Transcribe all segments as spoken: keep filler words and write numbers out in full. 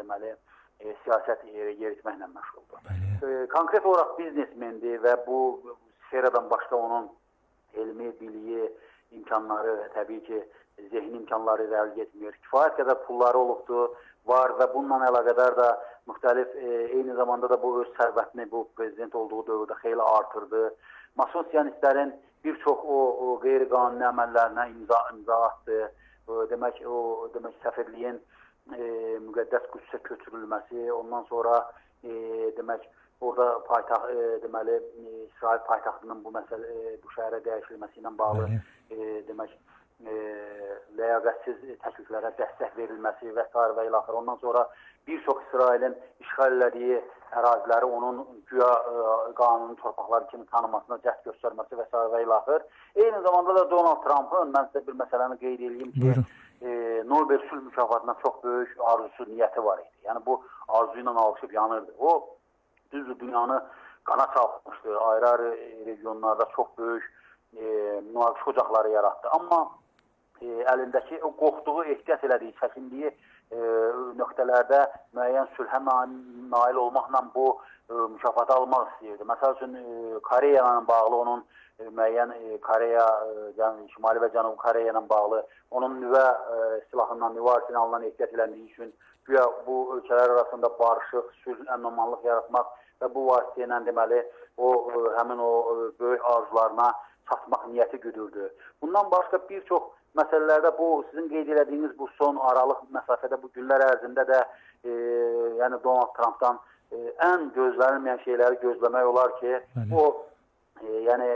deməli e, siyasət yeritməklə məşğuldur. E, konkret olaraq biznesmendir və bu sferadan başqa onun elmi, biliyi, imkanları, təbii ki, zehni imkanları irəli getmir. Kifayət qədər pulları olubdur, var və bununla əlaqədar da müxtəlif, e, eyni zamanda da bu öz sərvətini bu prezident olduğu dövrdə xeyli artırdı. Mason siyonistlərin bir çox o, o qeyri-qanuni əməllərinə imza, imza atdı. O, demək, o, demək səfirliyin e, müqəddəs Qüdsə köçürülməsi, ondan sonra e, demək, orada paytaxt, e, deməli, e, İsrail paytaxtının bu məsələ, e, bu şəhərə dəyişilməsi ilə bağlı e, demək, e, ləyaqətsiz təkliflərə dəstək verilməsi və s. və ilaxır. Ondan sonra bir çox İsrailin işğal elədiyi əraziləri onun güya e, qanuni torpaqları kimi tanımasına cəhd göstərməsi və s. və ilaxır. Eyni zamanda da Donald Trump'ın, mən sizə bir məsələni qeyd edeyim ki, e, Nobel sülh mükafatına çox böyük arzusu, niyyəti var idi. Yəni bu arzu ilə alışıb yanırdı. O, düzdür, dünyanı qana çalmışdı, ayrı-ayrı regionlarda çox böyük e, münaqişə ocaqları yaratdı. Amma e, əlindəki o qorxduğu, ehtiyat elədiyi, çəkindiyi e, nöqtələrdə müəyyən sülhə nail olmaqla bu e, mükafatı almaq istəyirdi. Məsəl üçün e, Koreya ilə bağlı onun e, müəyyən e, Koreya, e, yəni Şimali və Cənubi Koreya ilə bağlı onun nüvə e, silahından, nüvə arsenalından ehtiyat elədiyi üçün güya bu ölkələr arasında barışıq, sülh, əmin-amanlıq yaratmaq və bu vasitə ilə deməli o ə, həmin o ə, böyük arzularına çatmaq niyyəti güdürdü. Bundan başqa bir çox məsələlərdə bu sizin qeyd etdiyiniz bu son aralıq məsafədə bu günlər ərzində də e, yəni Donald Trump'dan e, ən gözlənilməyən şeyləri gözləmək olar ki, Bəli. o e, yəni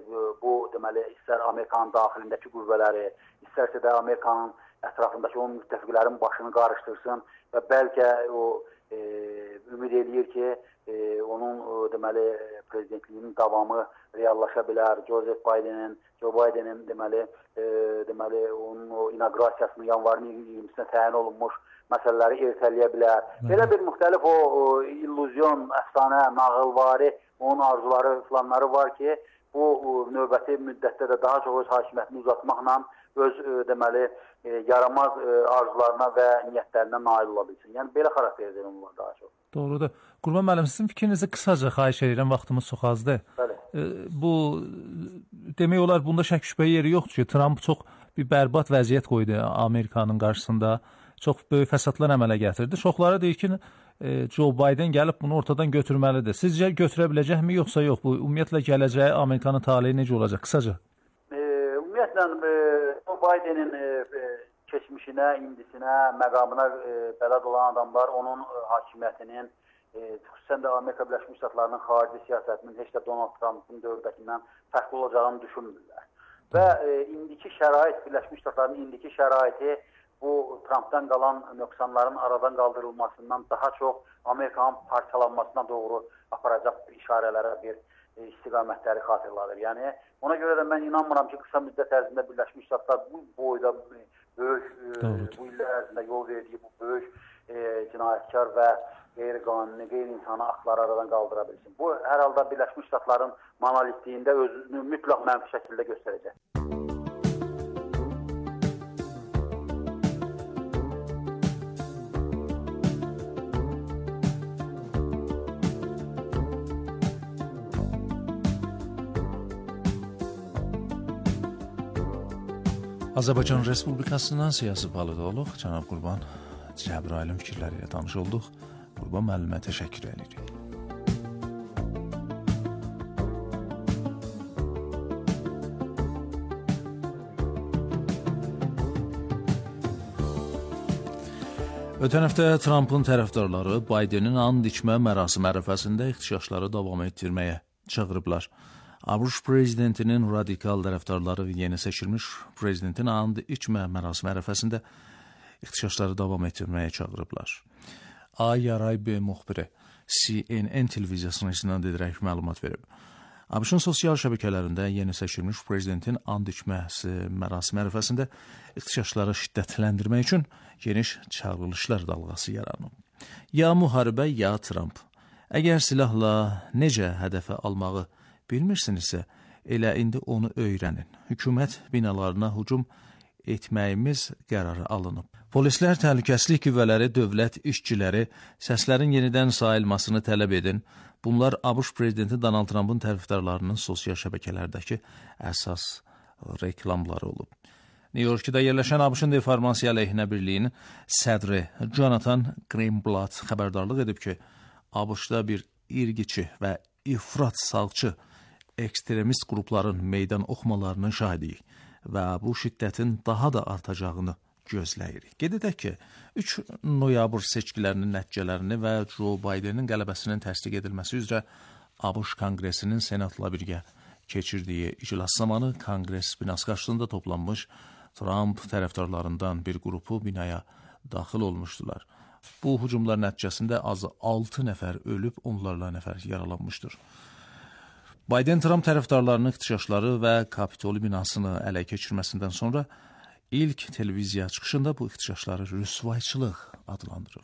bu deməli istər Amerikanın daxilindəki qüvvələri, istərsə də Amerikanın ətrafındakı o müttəfiqlərin başını qarışdırsın və bəlkə o e, ümid edir ki, e, onun o, deməli prezidentliyinin davamı reallaşa bilər. Joseph Biden'in, Joe Biden'in deməli e, deməli onun o inaugurasiyasını yanvarın iyirmisinə təyin olunmuş məsələləri ertələyə bilər. Belə bir müxtəlif o, o illüzyon, əfsanə, nağılvari onun arzuları, planları var ki, bu o, növbəti müddətdə də daha çox öz hakimiyyətini uzatmaqla öz e, deməli e, yaramaz e, arzularına və niyyətlərinə nail ola bilsin. Yəni belə xarakter edir onlar daha çox. Doğrudur. Qurban müəllim, sizin fikrinizi qısaca xahiş edirəm, vaxtımız çox azdır. Bəli. E, bu demək olar bunda şək şübhə yeri yoxdur ki, Trump çox bir bərbad vəziyyət qoydu Amerikanın qarşısında. Çox böyük fəsadlar əmələ gətirdi. Çoxları deyir ki, e, Joe Biden gəlib bunu ortadan götürməlidir. Sizcə götürə biləcəkmi yoxsa yox? Bu ümumiyyətlə gələcəyi Amerikanın taleyi necə olacaq? Qısaca. E, ümumiyyətlə e, Joe Bidenin e, keçmişinə, indisinə, məqamına e, bələd olan adamlar onun e, hakimiyyətinin, e, xüsusən də Amerika Birləşmiş Ştatlarının xarici siyasətinin heç də Donald Trump'ın dövrəkindən fərqli olacağını düşünmürlər. Və e, indiki şərait, Birləşmiş Ştatların indiki şəraiti bu Trump'dan qalan nöqsanların aradan qaldırılmasından daha çox Amerikanın parçalanmasına doğru aparacaq işarələrə bir e, istiqamətləri xatırladır. Yəni ona görə də mən inanmıram ki, qısa müddət ərzində Birləşmiş Ştatlar bu boyda böyük e, bu illər ərzində yol verdiyi bu böyük e, cinayətkar və qeyri-qanuni, qeyri-insani aktları aradan qaldıra bilsin. Bu hər halda Birləşmiş Ştatların monolitliyində özünü mütləq mənfi şəkildə göstərəcək. Azərbaycan Respublikasından siyasi politoloq cənab Qurban Cəbrayılın fikirləri ilə tanış olduq. Qurban müəllimə təşəkkür edirik. Ötən həftə Trump'ın tərəfdarları Bidenin and içmə mərasimi ərəfəsində ixtişaşları davam etdirməyə çağırıblar. ABŞ prezidentinin radikal tərəfdarları yeni seçilmiş prezidentin and içmə mərasimi ərəfəsində ixtişaşları davam etdirməyə çağırıblar. Ay-Yaray B müxbiri C N N televiziyasına istinad edərək məlumat verib. ABŞ-ın sosial şəbəkələrində yeni seçilmiş prezidentin and içməsi mərasimi ərəfəsində ixtişaşları şiddətləndirmək üçün geniş çağırılışlar dalğası yaranıb. Ya müharibə, ya Trump. Əgər silahla necə hədəfə almağı bilmirsinizsə, elə indi onu öyrənin. Hökumət binalarına hücum etməyimiz qərarı alınıb. Polislər təhlükəsizlik qüvvələri, dövlət işçiləri səslərin yenidən sayılmasını tələb edin. Bunlar ABŞ prezidenti Donald Trumpın tərəfdarlarının sosial şəbəkələrdəki əsas reklamları olub. New Yorkda yerləşən ABŞ-ın Deformasiya əleyhinə birliyinin sədri Jonathan Greenblatt xəbərdarlıq edib ki, ABŞ-da bir irqiçi və ifrat sağçı ekstremist qrupların meydan oxumalarının şahidiyik və bu şiddətin daha da artacağını gözləyirik. Qeyd edək ki, üç noyabr seçkilərinin nəticələrini və Joe Bidenin qələbəsinin təsdiq edilməsi üzrə ABŞ Konqresinin Senatla birgə keçirdiyi iclas zamanı Konqres binası qarşısında toplanmış Trump tərəfdarlarından bir qrupu binaya daxil olmuşdular. Bu hücumlar nəticəsində azı altı nəfər ölüb, onlarla nəfər yaralanmışdır. Biden-Trump tərəfdarlarının ixtişaşları və Kapitoli binasını ələ keçirməsindən sonra ilk televiziya çıxışında bu ixtişaşları rüsvayçılıq adlandırıb.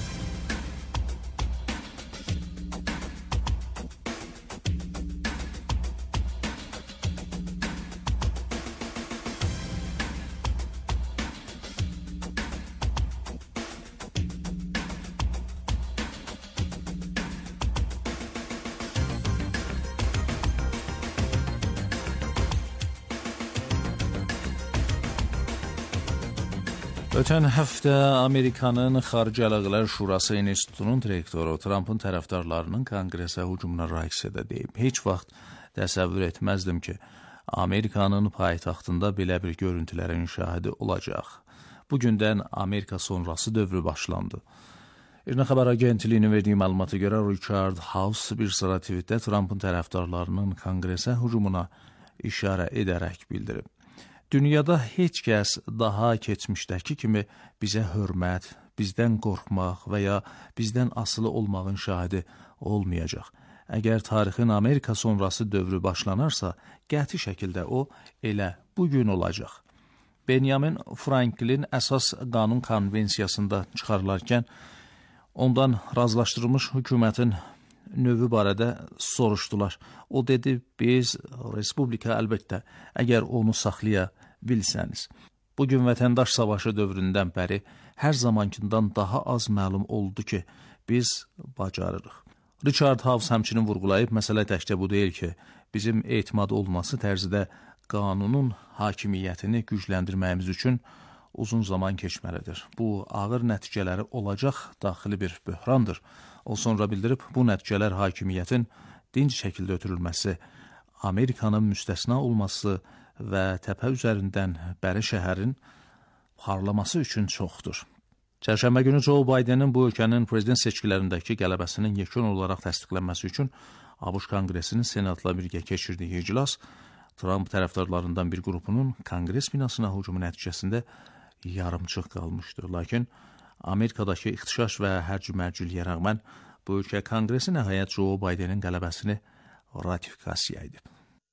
Ötən həftə Amerikanın Xarici Əlaqələr Şurası İnstitutunun direktoru Trumpın tərəfdarlarının Konqresə hücumuna reaksiyada deyib. Heç vaxt təsəvvür etməzdim ki, Amerikanın paytaxtında belə bir görüntülərin şahidi olacaq. Bugündən Amerika sonrası dövrü başlandı. İrna Xəbər Agentliyinin verdiyi məlumata görə Richard House bir sıra tweetdə Trumpın tərəfdarlarının Konqresə hücumuna işarə edərək bildirib. Dünyada heç kəs daha keçmişdəki kimi bizə hörmət, bizdən qorxmaq və ya bizdən asılı olmağın şahidi olmayacaq. Əgər tarixin Amerika sonrası dövrü başlanarsa, qəti şəkildə o elə bugün olacaq. Benjamin Franklin əsas qanun konvensiyasında çıxarılarkən ondan razılaşdırılmış hökumətin növü barədə soruşdular. O dedi, biz Respublika əlbəttə, əgər onu saxlaya bilsəniz. Bugün vətəndaş savaşı dövründən bəri hər zamankindən daha az məlum oldu ki, biz bacarırıq. Richard House həmçinin vurğulayıb, məsələ təkcə bu deyil ki, bizim etimad olması tərzidə qanunun hakimiyyətini gücləndirməyimiz üçün uzun zaman keçməlidir. Bu, ağır nəticələri olacaq daxili bir böhrandır. O sonra bildirib, bu nəticələr hakimiyyətin dinc şəkildə ötürülməsi, Amerikanın müstəsna olması və təpə üzərindən bəri şəhərin parlaması üçün çoxdur. Çərşənbə günü Joe Bidenin bu ölkənin prezident seçkilərindəki qələbəsinin yekun olaraq təsdiqlənməsi üçün ABŞ Konqresinin Senatla birgə keçirdiyi iclas Trump tərəfdarlarından bir qrupunun Konqres binasına hücumu nəticəsində yarımçıq qalmışdır. Lakin Amerikadakı ixtişaş və hərc-mərciliyə rəğmən bu ölkə Konqresi nəhayət Joe Bidenin qələbəsini ratifikasiya edib.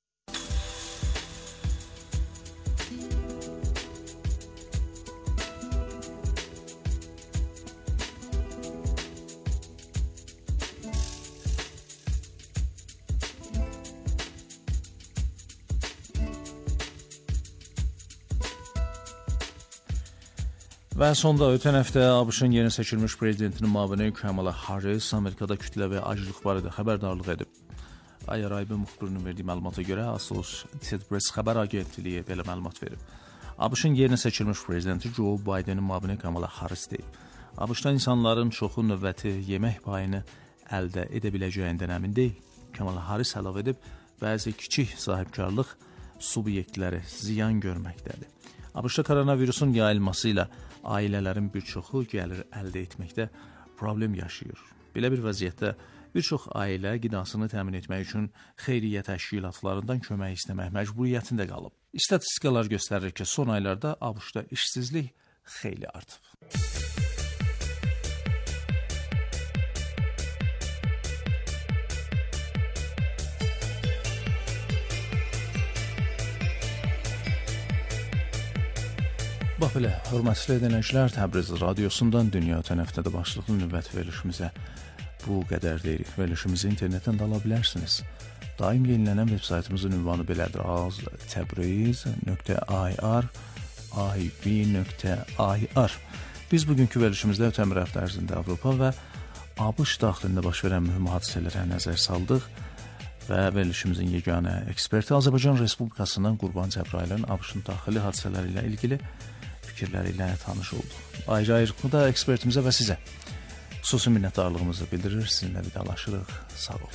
Və sonda ötən həftə ABŞ-ın yeni seçilmiş prezidentinin müavini Kamala Harris Amerikada kütləvi aclıq barədə xəbərdarlıq edib. Ay Araybi müxbirinin verdiyi məlumata görə Associated Press xəbər agentliyi belə məlumat verib. ABŞ-ın yeni seçilmiş prezidenti Joe Bidenin müavini Kamala Harris deyib. ABŞ-da insanların çoxu növbəti yemək payını əldə edə biləcəyindən əmin deyil. Kamala Harris əlavə edib, bəzi kiçik sahibkarlıq subyektləri ziyan görməkdədir. ABŞ-da koronavirusun yayılması ilə ailələrin bir çoxu gəlir əldə etməkdə problem yaşayır. Belə bir vəziyyətdə bir çox ailə qidasını təmin etmək üçün xeyriyyə təşkilatlarından kömək istəmək məcburiyyətində qalıb. İstatistikalar göstərir ki, son aylarda ABŞ-da işsizlik xeyli artıb. Bax belə, hörmətli dinləyicilər, Təbriz radiosundan dünya ötən həftədə başlıqlı növbəti verilişimizə bu qədər deyirik. Verilişimizi internetdən də ala bilərsiniz. Daim yenilənən veb saytımızın ünvanı belədir: az təbriz nöqtə i r i b nöqtə i r. Biz bugünkü verilişimizdə ötən bir həftə ərzində Avropa və ABŞ daxilində baş verən mühüm hadisələrə nəzər saldıq və verilişimizin yeganə eksperti Azərbaycan Respublikasının Qurban Cəbrailin ABŞ-ın daxili hadisələri ilə ilgili fikirləri ilə tanış olduq. Ayrı-ayrılıqlı da ekspertimizə və sizə xüsusi minnətdarlığımızı bildirir. Sizinlə vidalaşırıq. Sağ olun.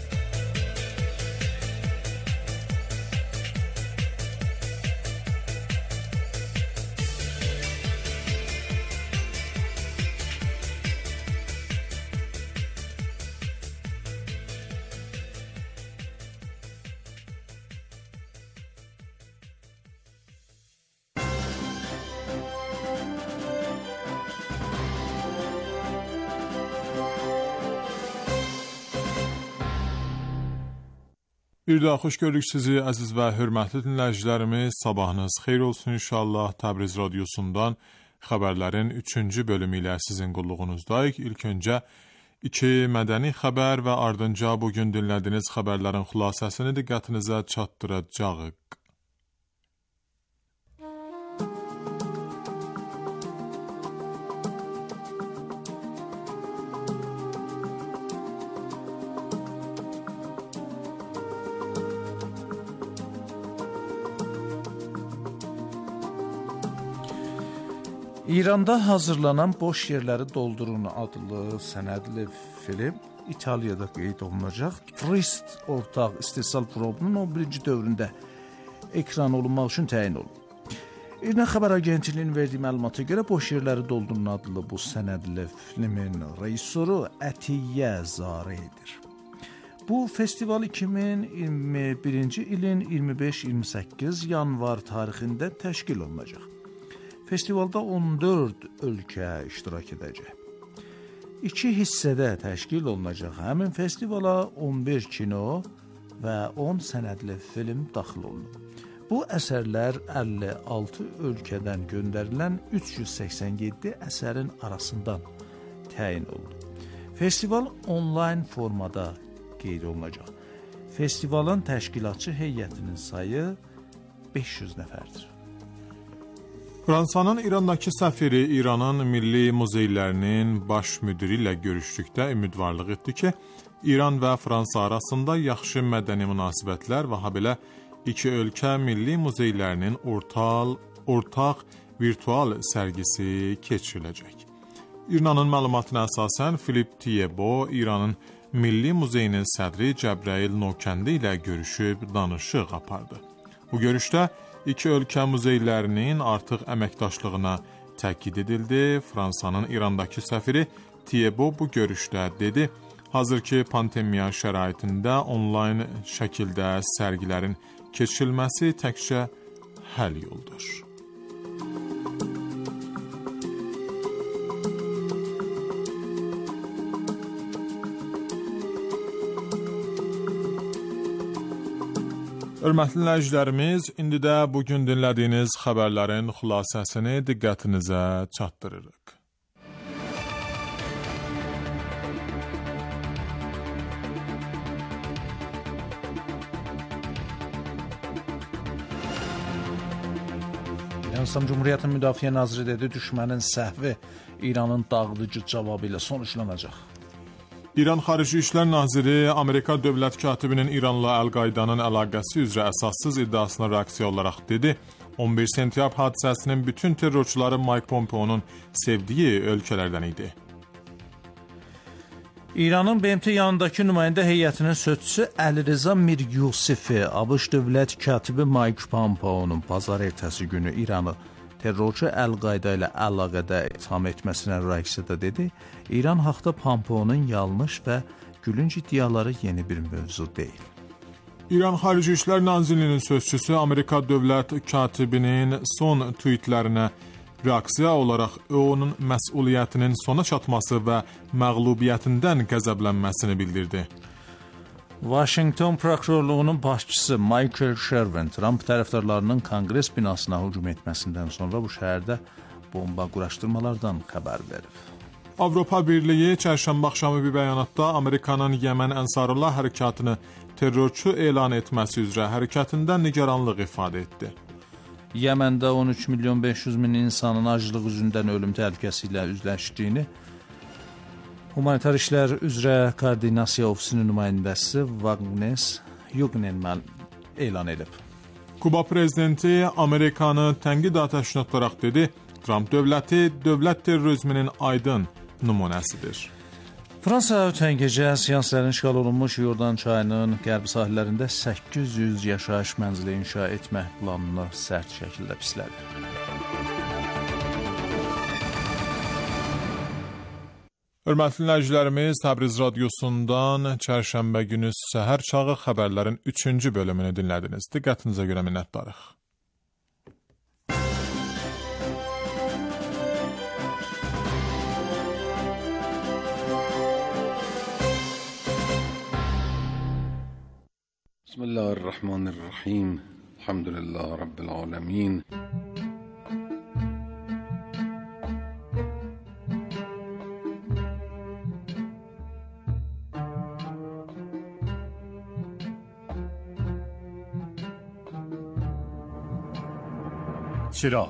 Bir daha xoş gördük sizi əziz və hörmətli dinləyicilərimiz. Sabahınız xeyir olsun inşallah. Təbriz radiosundan xəbərlərin üçüncü bölümü ilə sizin qulluğunuzdayıq. İlk öncə iki mədəni xəbər və ardınca bugün dinlədiyiniz xəbərlərin xülasəsini diqqətinizə çatdıracağıq. İranda hazırlanan Boş Yerləri Doldurun adlı sənədli film İtaliyada qeyd olunacaq. Frist ortaq istehsal probunun on birinci dövründə ekran olunmaq üçün təyin olunub. İrna xəbər agentliyinin verdiyi məlumata görə Boş Yerləri Doldurun adlı bu sənədli filmin rejissoru Ətiyyə Zaredir. Bu festival iki min iyirmi birinci ilin iyirmi beş iyirmi səkkiz yanvar tarixində təşkil olunacaq. Festivalda on dörd ölkə iştirak edəcək. İki hissədə təşkil olunacaq. Həmin festivala on bir kino və on sənədli film daxil olunub. Bu əsərlər əlli altı ölkədən göndərilən üç yüz səksən yeddi əsərin arasından təyin olundu. Festival onlayn formada qeyd olunacaq. Festivalın təşkilatçı heyətinin sayı beş yüz nəfərdir. Fransanın İrandakı səfiri İranın milli muzeylərinin baş müdiri ilə görüşdükdə ümidvarlıq etdi ki, İran və Fransa arasında yaxşı mədəni münasibətlər və habelə iki ölkə milli muzeylərinin ortal, ortaq virtual sərgisi keçiriləcək. İranın məlumatına əsasən Filip Tiyebo İranın Milli Muzeyinin sədri Cəbrail Nokəndi ilə görüşüb danışıq apardı. Bu görüşdə İki ölkə muzeylərinin artıq əməkdaşlığına təkid edildi. Fransanın İrandakı səfiri Tiyebo bu görüşdə dedi, hazırki pandemiya şəraitində onlayn şəkildə sərgilərin keçirilməsi təkcə həll yoldur. Hörmətli dinləyicilərimiz, indi də bugün dinlədiyiniz xəbərlərin xülasəsini diqqətinizə çatdırırıq. İslam Cumhuriyyətinin Müdafiə Naziri dedi, düşmənin səhvi İranın dağıdıcı cavabı ilə sonuçlanacaq. İran Xarici İşlər Naziri Amerika Dövlət Katibinin İranla Əl-Qaydanın əlaqəsi üzrə əsassız iddiasına reaksiya olaraq dedi, on bir sentyabr hadisəsinin bütün terrorçuları Mike Pompeo'nun sevdiyi ölkələrdən idi. İranın B M T yanındakı nümayəndə heyətinin sözçüsü Əlirza Miryusifi ABŞ Dövlət Katibi Mike Pompeo'nun bazar ertəsi günü İranı terrorçu Əl-Qayda ilə əlaqədə itham etməsinə reaksiyada dedi, İran haqda Pompeo'nun yanlış və gülünc iddiaları yeni bir mövzu deyil. İran Xarici İşlər Nazirliyinin sözçüsü Amerika Dövlət Katibinin son tweetlərinə reaksiya olaraq onun məsuliyyətinin sona çatması və məğlubiyyətindən qəzəblənməsini bildirdi. Washington prokurorluğunun başçısı Michael Sherwin Trump tərəfdarlarının Konqres binasına hücum etməsindən sonra bu şəhərdə bomba quraşdırmalardan xəbər verib. Avropa Birliyi çərşənbə axşamı bir bəyanatda Amerikanın Yəmən Ənsarullah hərəkatını terrorçu elan etməsi üzrə hərəkətindən nigaranlıq ifadə etdi. Yəməndə on üç milyon beş yüz min insanın aclıq üzündən ölüm təhlükəsi ilə üzləşdiyini Humanitar İşlər üzrə Koordinasiya Ofisinin nümayəndəsi Vagnes Yugnenman elan edib. Kuba prezidenti Amerikanı tənqid atəşinə tutaraq dedi, Trump dövləti dövlət terrorizminin aydın nümunəsidir. Fransa ötən gecə siyasilərin işğal olunmuş Yordan çayının qərbi sahillərində səkkiz yüz yaşayış mənzili inşa etmək planını sərt şəkildə pislədi. Hörmətli dinləyicilərimiz, Təbriz radiosundan çərşənbə günü səhər çağı xəbərlərin üçüncü bölümünü dinlədiniz. Diqqətinizə görə minnətdarıq. Bismillahirrahmanirrahim. Elhamdülillah Rabbil alemin. چراغ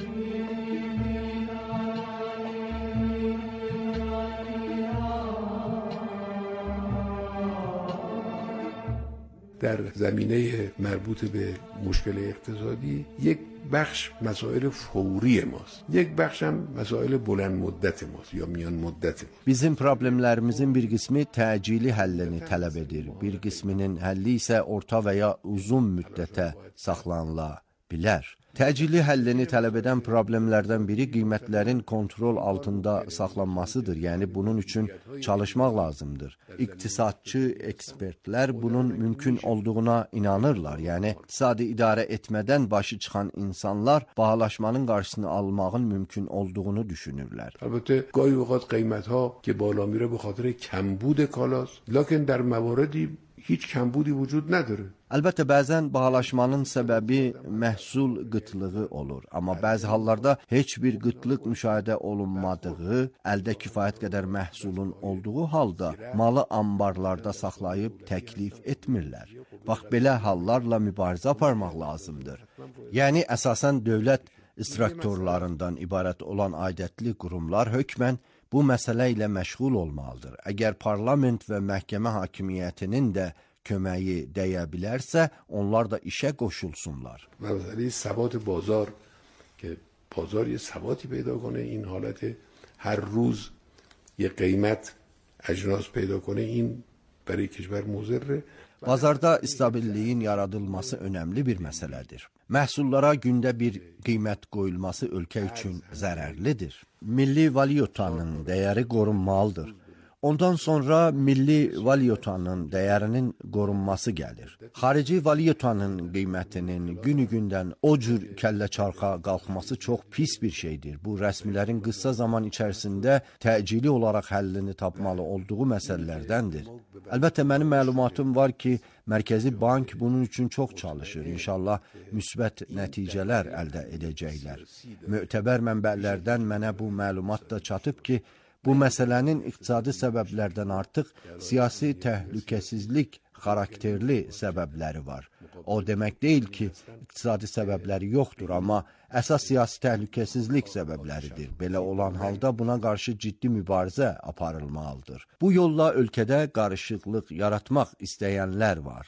در زمینه مربوط به مشکل اقتصادی یک بخش مسائل فوری ماست. یک بخش هم مسائل بلند مدت ماست یا میان مدت ماست. Bizim problemlərimizin bir qismi təcili həllini tələb edir. Bir qisminin həlli isə orta və ya uzun müddətə saxlanıla bilər. Təcili həllini tələb edən problemlərdən biri qiymətlərin kontrol altında saxlanmasıdır. Yəni bunun üçün çalışmaq lazımdır. İqtisadçı ekspertlər bunun mümkün olduğuna inanırlar. Yəni iqtisadi idarə etmədən başı çıxan insanlar bahalaşmanın qarşısını almağın mümkün olduğunu düşünürlər. البته گاهی اوقات قیمت‌ها که بالا میره به خاطر کمبود کالاست، لکن در مواردی hiç kembudi vücud nedir? Əlbəttə, bəzən bahalaşmanın səbəbi məhsul qıtlığı olur. Amma bəzi hallarda heç bir qıtlıq müşahidə olunmadığı, əldə kifayət qədər məhsulun olduğu halda malı ambarlarda saxlayıb təklif etmirlər. Bax, belə hallarla mübarizə aparmaq lazımdır. Yəni, əsasən dövlət instruktorlarından ibarət olan aidiyyətli qurumlar hökmən bu məsələ ilə məşğul olmalıdır. Əgər parlament və məhkəmə hakimiyyətinin də köməyi dəyə bilərsə, onlar da işə qoşulsunlar. Məsələ səbat bazar ki, bazar bir səbati peyda کنه این حالت هر روز یک قیمت اجناس پیدا کنه این برای کشور مضره. Bazarda stabilliyin yaradılması önəmli bir məsələdir. Məhsullara gündə bir qiymət qoyulması ölkə üçün zərərlidir. Milli valyutanın dəyəri qorunmalıdır. Ondan sonra milli valyutanın dəyərinin qorunması gəlir. Xarici valyutanın qiymətinin günü-gündən o cür kəllə-çarxa qalxması çox pis bir şeydir. Bu, rəsmilərin qısa zaman içərisində təcili olaraq həllini tapmalı olduğu məsələlərdəndir. Əlbəttə, mənim məlumatım var ki, Mərkəzi Bank bunun üçün çox çalışır. İnşallah müsbət nəticələr əldə edəcəklər. Mötəbər mənbələrdən mənə bu məlumat da çatıb ki, bu məsələnin iqtisadi səbəblərdən artıq siyasi təhlükəsizlik xarakterli səbəbləri var. O demək deyil ki, iqtisadi səbəbləri yoxdur, amma əsas siyasi təhlükəsizlik səbəbləridir. Belə olan halda buna qarşı ciddi mübarizə aparılmalıdır. Bu yolla ölkədə qarışıqlıq yaratmaq istəyənlər var.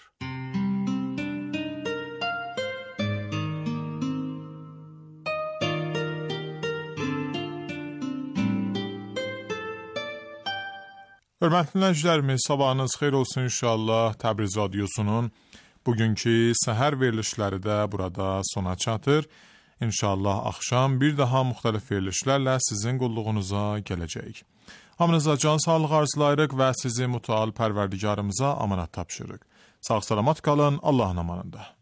Hörmətli dinləyicilərimiz, sabahınız xeyir olsun inşallah. Təbriz radiosunun bugünkü səhər verilişləri də burada sona çatır. İnşallah axşam bir daha müxtəlif verilişlərlə sizin qulluğunuza gələcəyik. Hamınıza can sağlıq arzulayırıq və sizi mütəal pərverdigarımıza amanat tapşırırıq. Sağ salamat qalın, Allahın amanında.